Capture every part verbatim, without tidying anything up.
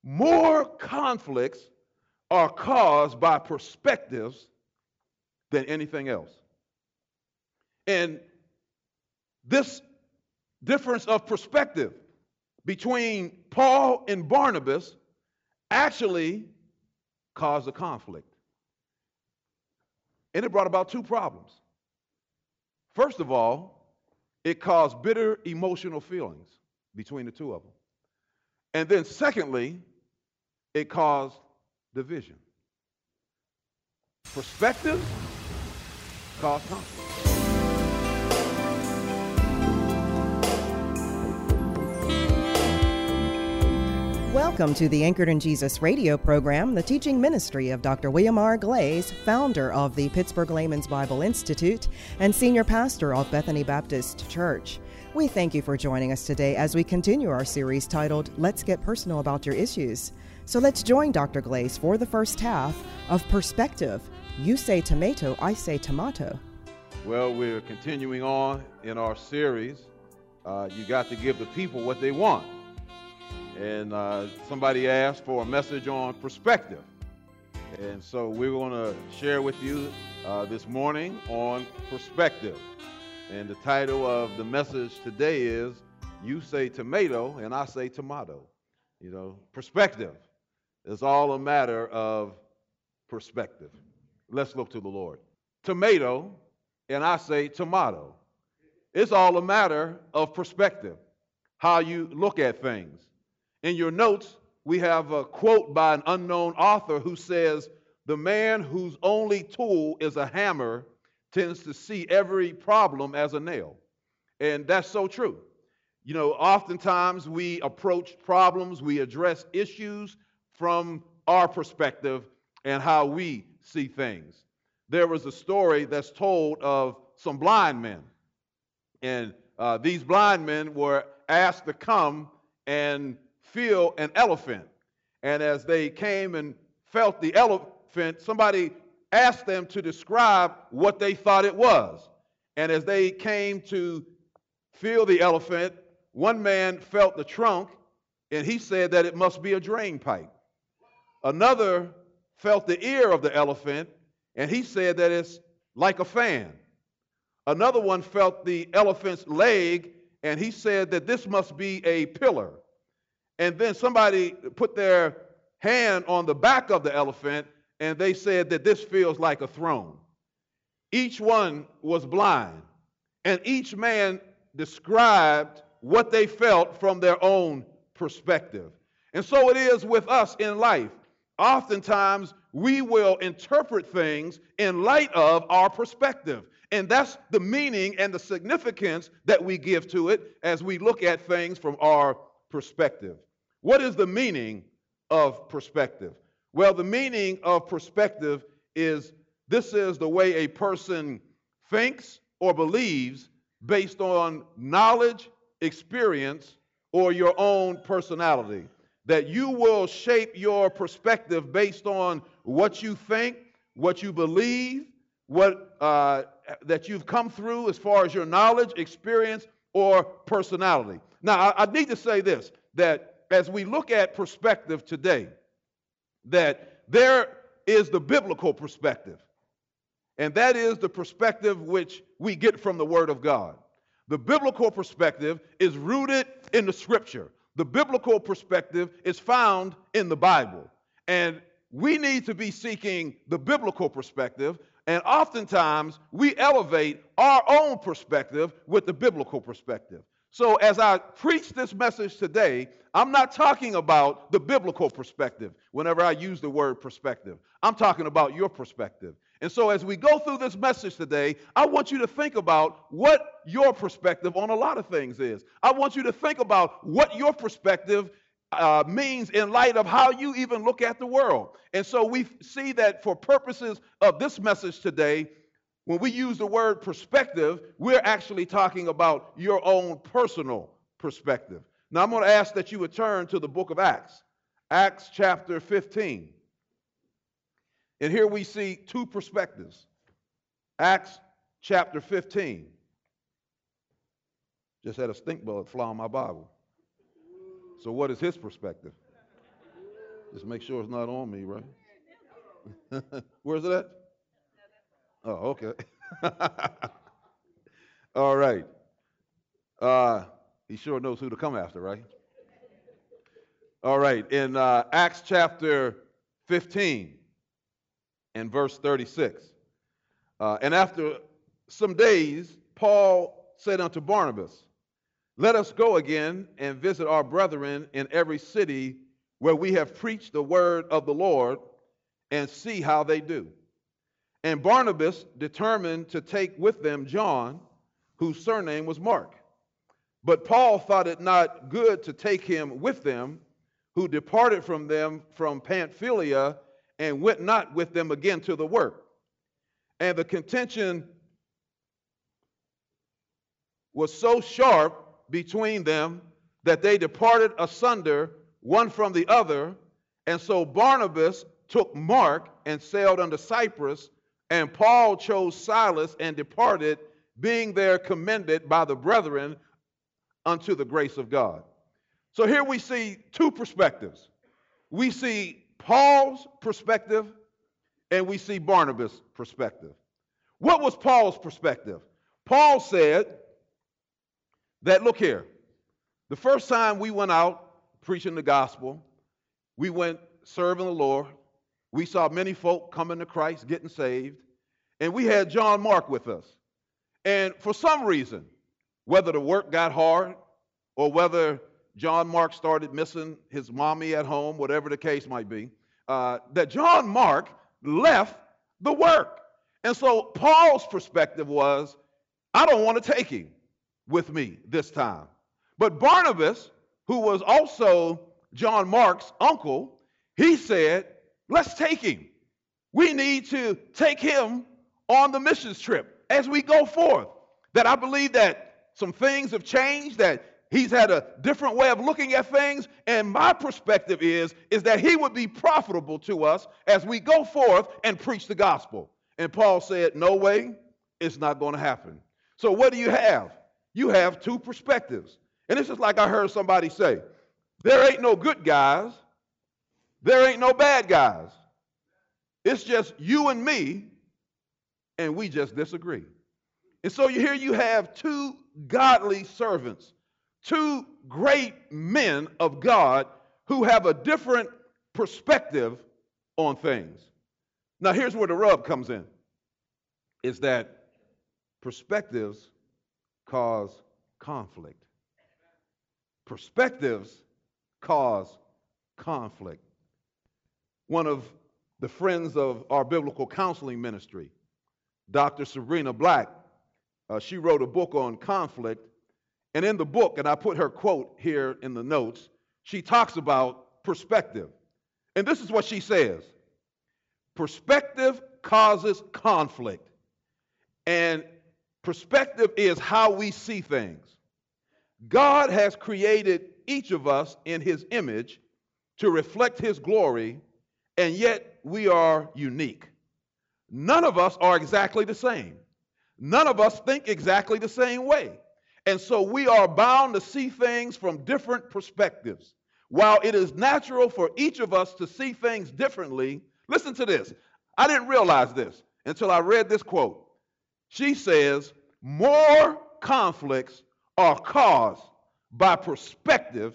more conflicts are caused by perspectives than anything else. And this difference of perspective between Paul and Barnabas actually caused a conflict. And it brought about two problems. First of all, it caused bitter emotional feelings between the two of them. And then secondly, it caused division. Perspectives cause conflict. Welcome to the Anchored in Jesus radio program, the teaching ministry of Doctor William R. Glaze, founder of the Pittsburgh Layman's Bible Institute and senior pastor of Bethany Baptist Church. We thank you for joining us today as we continue our series titled, Let's Get Personal About Your Issues. So let's join Doctor Glaze for the first half of Perspective. You say tomato, I say tomato. Well, we're continuing on in our series. Uh, you got to give the people what they want. And uh, somebody asked for a message on perspective. And so we're going to share with you uh, this morning on perspective. And the title of the message today is, You Say Tomato and I Say Tomato. You know, perspective is all a matter of perspective. Let's look to the Lord. Tomato and I say tomato. It's all a matter of perspective, how you look at things. In your notes, we have a quote by an unknown author who says, the man whose only tool is a hammer tends to see every problem as a nail. And that's so true. You know, oftentimes we approach problems, we address issues from our perspective and how we see things. There was a story that's told of some blind men. And uh, these blind men were asked to come and feel an elephant. And as they came and felt the elephant, somebody asked them to describe what they thought it was. And as they came to feel the elephant, one man felt the trunk, and he said that it must be a drain pipe. Another felt the ear of the elephant, and he said that it's like a fan. Another one felt the elephant's leg, and he said that this must be a pillar. And then somebody put their hand on the back of the elephant, and they said that this feels like a throne. Each one was blind, and each man described what they felt from their own perspective. And so it is with us in life. Oftentimes, we will interpret things in light of our perspective. And that's the meaning and the significance that we give to it as we look at things from our perspective. What is the meaning of perspective? Well, the meaning of perspective is this is the way a person thinks or believes based on knowledge, experience, or your own personality. That you will shape your perspective based on what you think, what you believe, what uh, that you've come through as far as your knowledge, experience, or personality. Now, I, I need to say this, that as we look at perspective today, that there is the biblical perspective, and that is the perspective which we get from the Word of God. The biblical perspective is rooted in the Scripture. The biblical perspective is found in the Bible, and we need to be seeking the biblical perspective, and oftentimes we elevate our own perspective with the biblical perspective. So as I preach this message today, I'm not talking about the biblical perspective whenever I use the word perspective. I'm talking about your perspective. And so as we go through this message today, I want you to think about what your perspective on a lot of things is. I want you to think about what your perspective uh, means in light of how you even look at the world. And so we see that for purposes of this message today, when we use the word perspective, we're actually talking about your own personal perspective. Now, I'm going to ask that you would turn to the book of Acts, Acts chapter fifteen. And here we see two perspectives. Acts chapter fifteen. Just had a stink bug fly on my Bible. So what is his perspective? Just make sure it's not on me, right? Where's it at? Oh, okay. All right. Uh, he sure knows who to come after, right? All right. In uh, Acts chapter fifteen and verse thirty-six. Uh, and after some days, Paul said unto Barnabas, let us go again and visit our brethren in every city where we have preached the word of the Lord, and see how they do. And Barnabas determined to take with them John, whose surname was Mark. But Paul thought it not good to take him with them, who departed from them from Pamphylia, and went not with them again to the work. And the contention was so sharp between them that they departed asunder one from the other. And so Barnabas took Mark and sailed unto Cyprus, and Paul chose Silas and departed, being there commended by the brethren unto the grace of God. So here we see two perspectives. We see Paul's perspective and we see Barnabas' perspective. What was Paul's perspective? Paul said that, look here, the first time we went out preaching the gospel, we went serving the Lord, we saw many folk coming to Christ, getting saved, and we had John Mark with us. And for some reason, whether the work got hard or whether John Mark started missing his mommy at home, whatever the case might be, uh, that John Mark left the work. And so Paul's perspective was, I don't want to take him with me this time. But Barnabas, who was also John Mark's uncle, he said, let's take him. We need to take him on the missions trip as we go forth. That I believe that some things have changed, that he's had a different way of looking at things, and my perspective is, is that he would be profitable to us as we go forth and preach the gospel. And Paul said, no way, it's not going to happen. So what do you have? You have two perspectives. And it's just like I heard somebody say, there ain't no good guys, there ain't no bad guys. It's just you and me, and we just disagree. And so here you have two godly servants, two great men of God who have a different perspective on things. Now here's where the rub comes in, is that perspectives cause conflict. Perspectives cause conflict. One of the friends of our biblical counseling ministry, Doctor Sabrina Black, uh, she wrote a book on conflict. And in the book, and I put her quote here in the notes, she talks about perspective. And this is what she says. Perspective causes conflict. And perspective is how we see things. God has created each of us in his image to reflect his glory, and yet we are unique. None of us are exactly the same. None of us think exactly the same way. And so we are bound to see things from different perspectives. While it is natural for each of us to see things differently, listen to this. I didn't realize this until I read this quote. She says, more conflicts are caused by perspective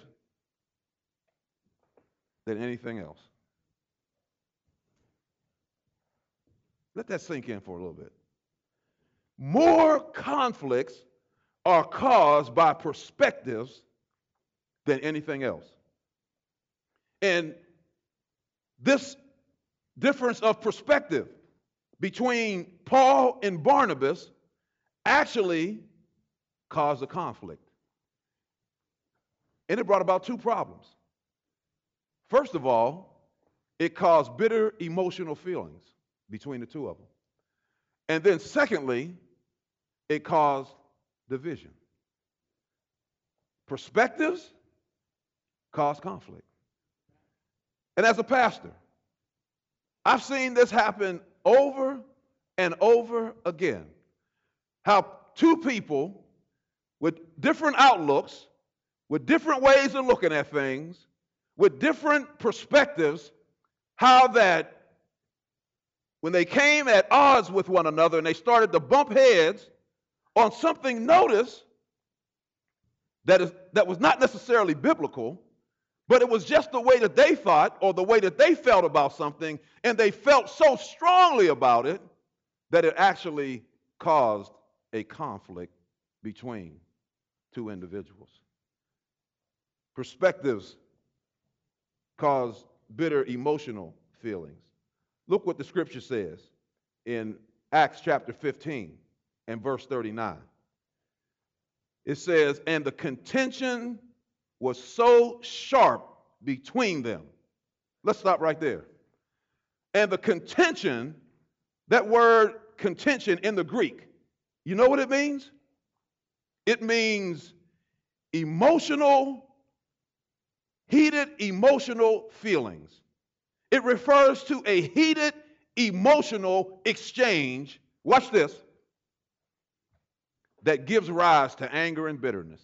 than anything else. Let that sink in for a little bit. More conflicts are caused by perspectives than anything else. And this difference of perspective between Paul and Barnabas actually caused a conflict. And it brought about two problems. First of all, it caused bitter emotional feelings between the two of them. And then secondly, it caused division. Perspectives cause conflict. And as a pastor, I've seen this happen over and over again. How two people with different outlooks, with different ways of looking at things, with different perspectives, how that when they came at odds with one another and they started to bump heads on something, notice, that is that was not necessarily biblical, but it was just the way that they thought or the way that they felt about something, and they felt so strongly about it that it actually caused a conflict between two individuals. Perspectives cause bitter emotional feelings. Look what the scripture says in Acts chapter fifteen and verse thirty-nine. It says, and the contention was so sharp between them. Let's stop right there. And the contention, that word contention in the Greek, you know what it means? It means emotional, heated emotional feelings. It refers to a heated emotional exchange, watch this, that gives rise to anger and bitterness.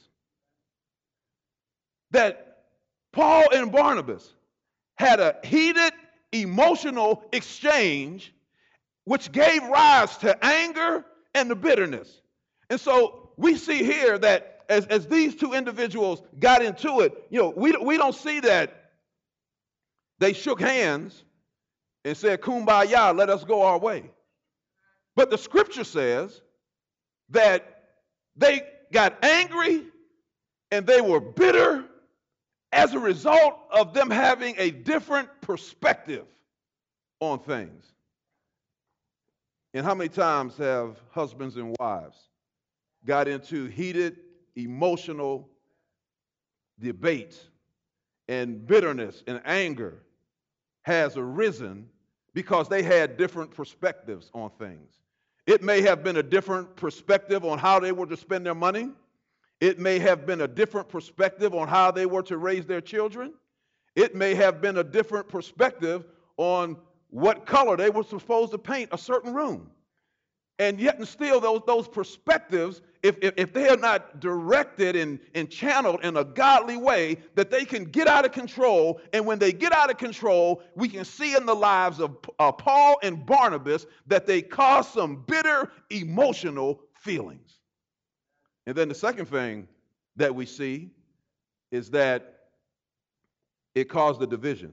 That Paul and Barnabas had a heated emotional exchange which gave rise to anger and the bitterness. And so we see here that as, as these two individuals got into it, you know, we, we don't see that they shook hands and said, kumbaya, let us go our way. But the scripture says that they got angry and they were bitter as a result of them having a different perspective on things. And how many times have husbands and wives got into heated emotional debates, and bitterness and anger has arisen because they had different perspectives on things? It may have been a different perspective on how they were to spend their money. It may have been a different perspective on how they were to raise their children. It may have been a different perspective on what color they were supposed to paint a certain room. And yet and still those, those perspectives, if, if, if they are not directed and, and channeled in a godly way, that they can get out of control. And when they get out of control, we can see in the lives of uh, Paul and Barnabas that they cause some bitter emotional feelings. And then the second thing that we see is that it caused a division.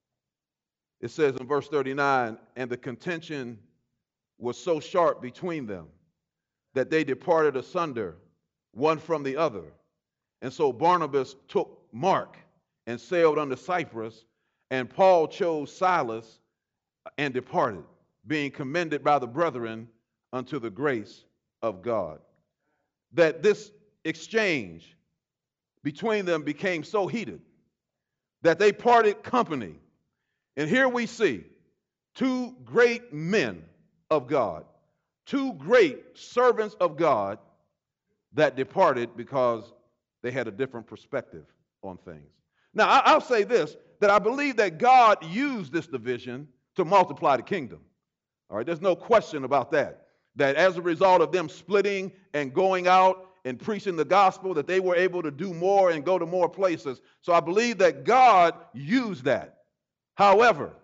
It says in verse thirty-nine, and the contention was so sharp between them that they departed asunder one from the other. And so Barnabas took Mark and sailed unto Cyprus, and Paul chose Silas and departed, being commended by the brethren unto the grace of God. That this exchange between them became so heated that they parted company. And here we see two great men of God, two great servants of God that departed because they had a different perspective on things. Now, I'll say this, that I believe that God used this division to multiply the kingdom. All right, there's no question about that. That as a result of them splitting and going out and preaching the gospel, that they were able to do more and go to more places. So I believe that God used that. However,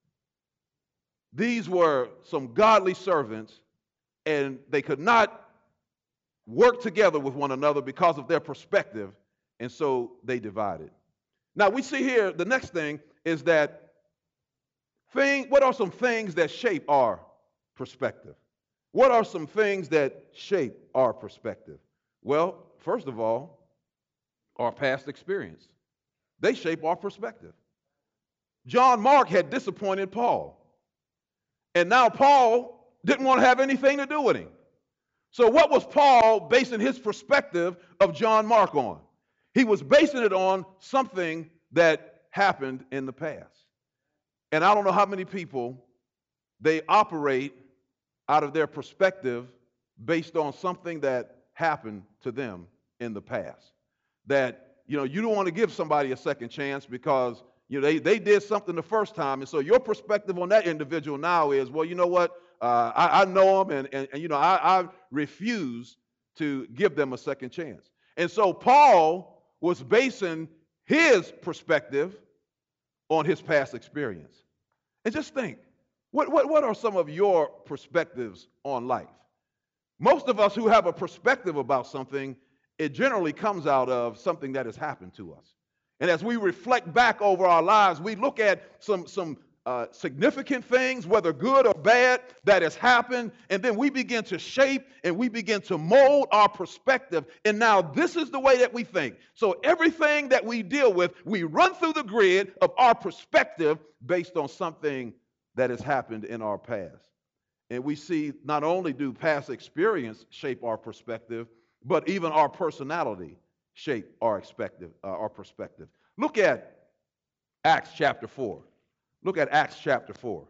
these were some godly servants, and they could not work together with one another because of their perspective, and so they divided. Now we see here, the next thing is that thing, what are some things that shape our perspective? What are some things that shape our perspective? Well, first of all, our past experience. They shape our perspective. John Mark had disappointed Paul. And now Paul didn't want to have anything to do with him. So what was Paul basing his perspective of John Mark on? He was basing it on something that happened in the past. And I don't know how many people, they operate out of their perspective based on something that happened to them in the past. That, you know, you don't want to give somebody a second chance because You know, they, they did something the first time, and so your perspective on that individual now is, well, you know what, uh, I, I know them, and, and, and you know, I, I refuse to give them a second chance. And so Paul was basing his perspective on his past experience. And just think, what, what, what are some of your perspectives on life? Most of us who have a perspective about something, it generally comes out of something that has happened to us. And as we reflect back over our lives, we look at some, some uh, significant things, whether good or bad, that has happened, and then we begin to shape and we begin to mold our perspective. And now this is the way that we think. So everything that we deal with, we run through the grid of our perspective based on something that has happened in our past. And we see not only do past experience shape our perspective, but even our personality shape our expective, uh, our perspective. Look at Acts chapter four. Look at Acts chapter four.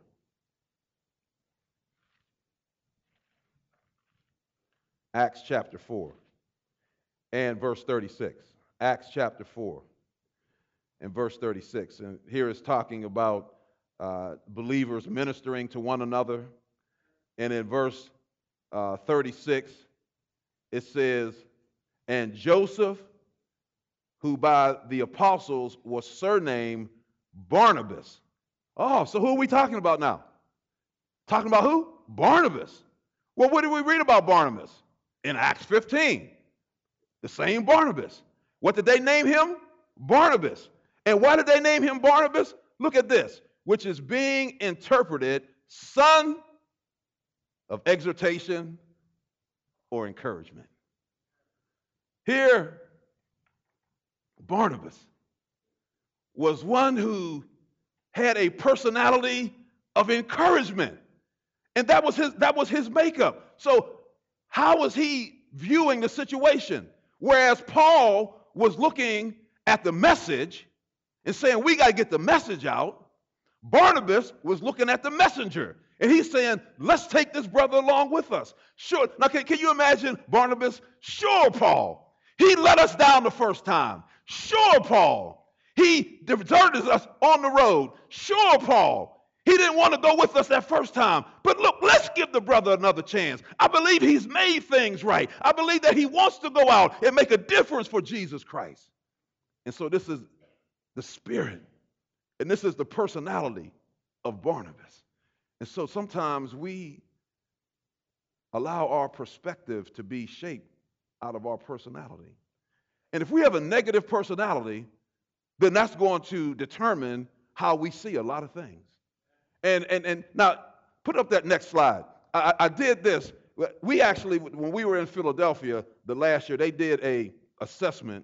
Acts chapter four and verse thirty-six. Acts chapter four and verse thirty-six. And here is talking about uh, believers ministering to one another. And in verse uh, thirty-six, it says, and Joseph, who by the apostles was surnamed Barnabas. Oh, so who are we talking about now? Talking about who? Barnabas. Well, what did we read about Barnabas? In Acts fifteen. The same Barnabas. What did they name him? Barnabas. And why did they name him Barnabas? Look at this, which is being interpreted son of exhortation or encouragement. Here, Barnabas was one who had a personality of encouragement. And that was his, that was his makeup. So how was he viewing the situation? Whereas Paul was looking at the message and saying, we got to get the message out, Barnabas was looking at the messenger. And he's saying, let's take this brother along with us. Sure. Now, can, can you imagine Barnabas? Sure, Paul. He let us down the first time. Sure, Paul. He deserted us on the road. Sure, Paul. He didn't want to go with us that first time. But look, let's give the brother another chance. I believe he's made things right. I believe that he wants to go out and make a difference for Jesus Christ. And so this is the spirit. And this is the personality of Barnabas. And so sometimes we allow our perspective to be shaped out of our personality. And if we have a negative personality, then that's going to determine how we see a lot of things. And and and now, put up that next slide. I, I did this. We actually, when we were in Philadelphia the last year, they did a assessment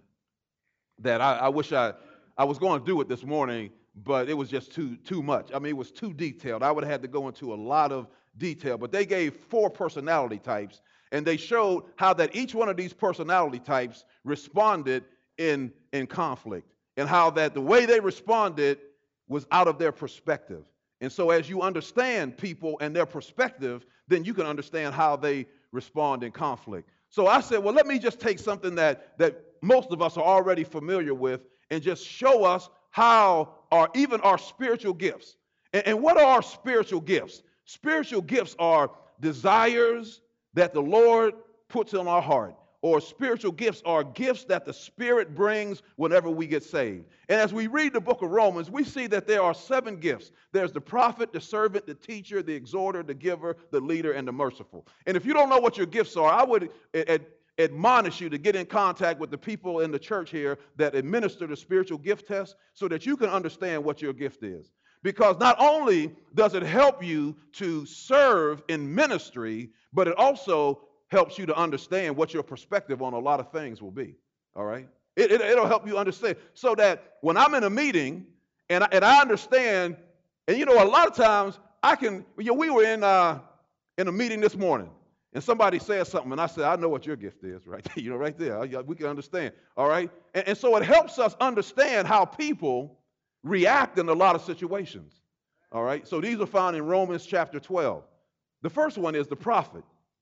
that I, I wish I, I was going to do it this morning, but it was just too, too much. I mean, it was too detailed. I would have had to go into a lot of detail. But they gave four personality types, and they showed how that each one of these personality types responded in, in conflict, and how that the way they responded was out of their perspective. And so as you understand people and their perspective, then you can understand how they respond in conflict. So I said, well, let me just take something that, that most of us are already familiar with and just show us how our, even our spiritual gifts. And, and what are our spiritual gifts? Spiritual gifts are desires that the Lord puts in our heart. Or spiritual gifts are gifts that the Spirit brings whenever we get saved. And as we read the book of Romans, we see that there are seven gifts. There's the prophet, the servant, the teacher, the exhorter, the giver, the leader, and the merciful. And if you don't know what your gifts are, I would ad- admonish you to get in contact with the people in the church here that administer the spiritual gift test so that you can understand what your gift is. Because not only does it help you to serve in ministry, but it also helps you to understand what your perspective on a lot of things will be, all right? It, it, it'll help you understand so that when I'm in a meeting and I, and I understand, and you know, a lot of times I can, you know, we were in, uh, in a meeting this morning and somebody said something and I said, I know what your gift is, right? You know, right there, we can understand, all right? And, and so it helps us understand how people react in a lot of situations, all right? So these are found in Romans chapter twelve. The first one is the prophet.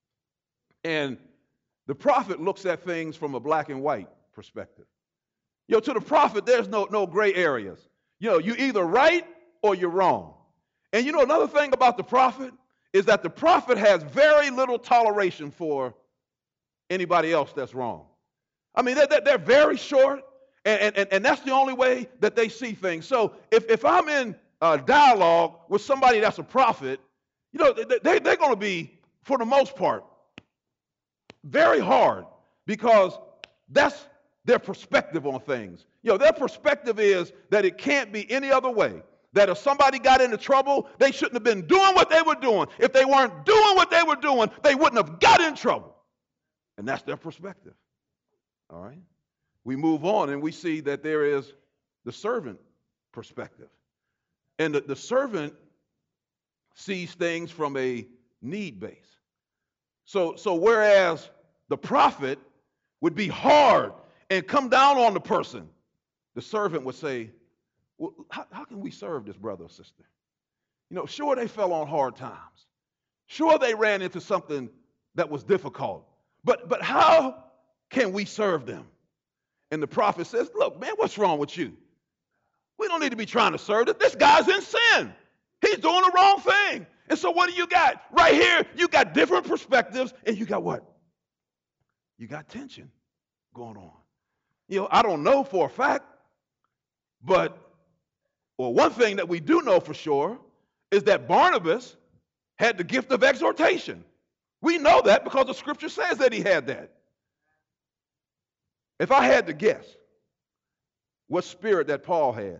And the prophet looks at things from a black and white perspective. You know, to the prophet, there's no, no gray areas. You know, you're either right or you're wrong. And you know, another thing about the prophet is that the prophet has very little toleration for anybody else that's wrong. I mean, they're, they're very short, And, and, and that's the only way that they see things. So if, if I'm in a dialogue with somebody that's a prophet, you know, they, they, they're going to be, for the most part, very hard, because that's their perspective on things. You know, their perspective is that it can't be any other way. That if somebody got into trouble, they shouldn't have been doing what they were doing. If they weren't doing what they were doing, they wouldn't have got in trouble. And that's their perspective. All right? We move on and we see that there is the servant perspective. And the, the servant sees things from a need base. So, so whereas the prophet would be hard and come down on the person, the servant would say, well, how, how can we serve this brother or sister? You know, sure, they fell on hard times. Sure, they ran into something that was difficult. But, but how can we serve them? And the prophet says, look, man, what's wrong with you? We don't need to be trying to serve them. This guy's in sin. He's doing the wrong thing. And so what do you got? Right here, you got different perspectives, and you got what? You got tension going on. You know, I don't know for a fact, but well, one thing that we do know for sure is that Barnabas had the gift of exhortation. We know that because the scripture says that he had that. If I had to guess what spirit that Paul had,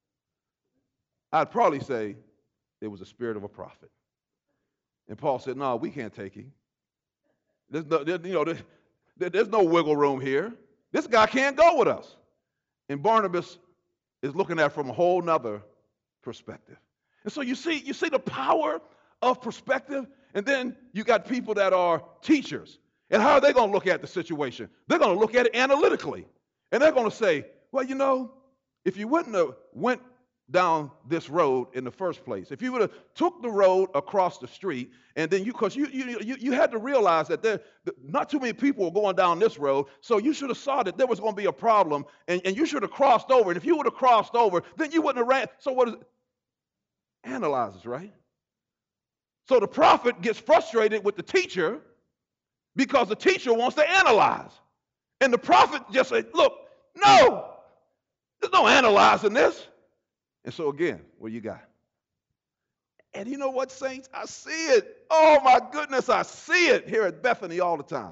I'd probably say it was the spirit of a prophet. And Paul said, no, we can't take him. There's no, there, you know, there, there's no wiggle room here. This guy can't go with us. And Barnabas is looking at it from a whole nother perspective. And so you see, you see the power of perspective. And then you got people that are teachers. And how are they going to look at the situation? They're going to look at it analytically. And they're going to say, well, you know, if you wouldn't have went down this road in the first place, if you would have took the road across the street, and then you, because you, you you you had to realize that there not too many people were going down this road, so you should have saw that there was going to be a problem, and, and you should have crossed over. And if you would have crossed over, then you wouldn't have ran. So what is it? Analyzes, right? So the prophet gets frustrated with the teacher because the teacher wants to analyze. And the prophet just said, look, no, there's no analyzing this. And so again, what you got? And you know what, saints? I see it. Oh my goodness, I see it here at Bethany all the time.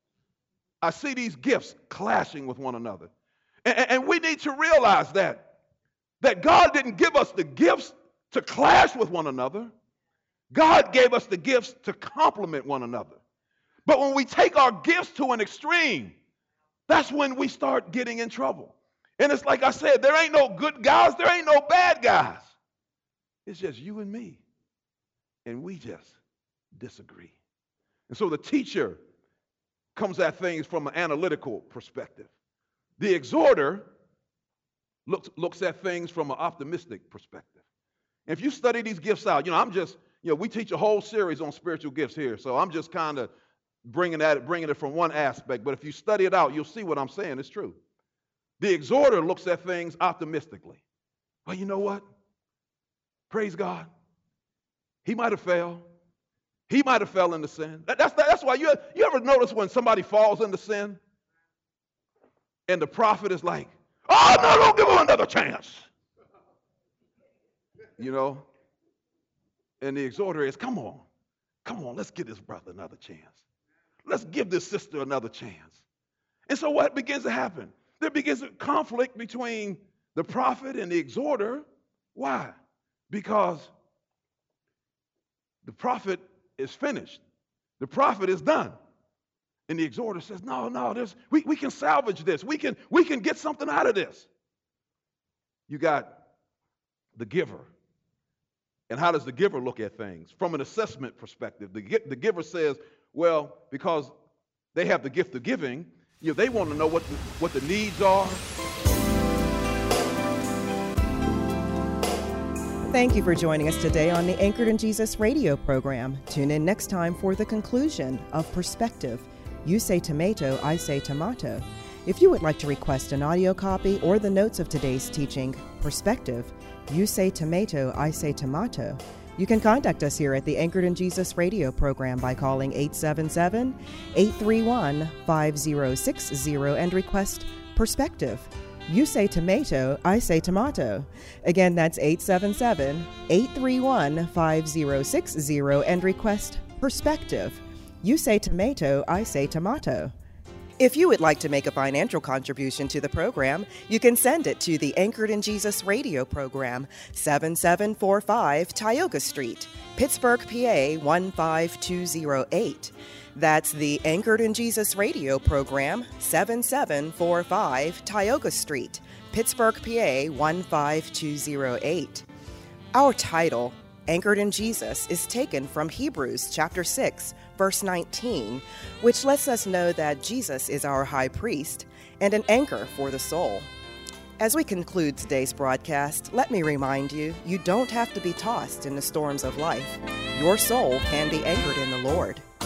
I see these gifts clashing with one another. And, and we need to realize that, that God didn't give us the gifts to clash with one another. God gave us the gifts to complement one another. But when we take our gifts to an extreme, that's when we start getting in trouble. And it's like I said, there ain't no good guys, there ain't no bad guys. It's just you and me. And we just disagree. And so the teacher comes at things from an analytical perspective. The exhorter looks, looks at things from an optimistic perspective. And if you study these gifts out, you know, I'm just, you know, we teach a whole series on spiritual gifts here. So I'm just kind of bringing at it, bringing it from one aspect. But if you study it out, you'll see what I'm saying is true. The exhorter looks at things optimistically. Well, you know what? Praise God. He might have failed. He might have fell into sin. That, that's, that's why you, you ever notice when somebody falls into sin and the prophet is like, oh, no, don't give him another chance. You know? And the exhorter is, come on. Come on, let's give this brother another chance. Let's give this sister another chance. And so what begins to happen? There begins a conflict between the prophet and the exhorter. Why? Because the prophet is finished. The prophet is done. And the exhorter says, no, no, there's, we, we can salvage this. We can, we can get something out of this. You got the giver. And how does the giver look at things? From an assessment perspective, the, the giver says, well, because they have the gift of giving, you know, they want to know what the, what the needs are. Thank you for joining us today on the Anchored in Jesus radio program. Tune in next time for the conclusion of Perspective. You say tomato, I say tomato. If you would like to request an audio copy or the notes of today's teaching, Perspective, you say tomato, I say tomato, you can contact us here at the Anchored in Jesus radio program by calling eight seven seven, eight three one, five zero six zero and request Perspective. You say tomato, I say tomato. Again, that's eight seven seven, eight three one, five zero six zero and request perspective. You say tomato, I say tomato. If you would like to make a financial contribution to the program, you can send it to the Anchored in Jesus radio program, seven seven four five Tioga Street, Pittsburgh, P A one five two zero eight. That's the Anchored in Jesus radio program, seven seven four five Tioga Street, Pittsburgh, P A one five two zero eight. Our title, Anchored in Jesus, is taken from Hebrews chapter six, verse nineteen, which lets us know that Jesus is our high priest and an anchor for the soul. As we conclude today's broadcast, let me remind you, you don't have to be tossed in the storms of life. Your soul can be anchored in the Lord.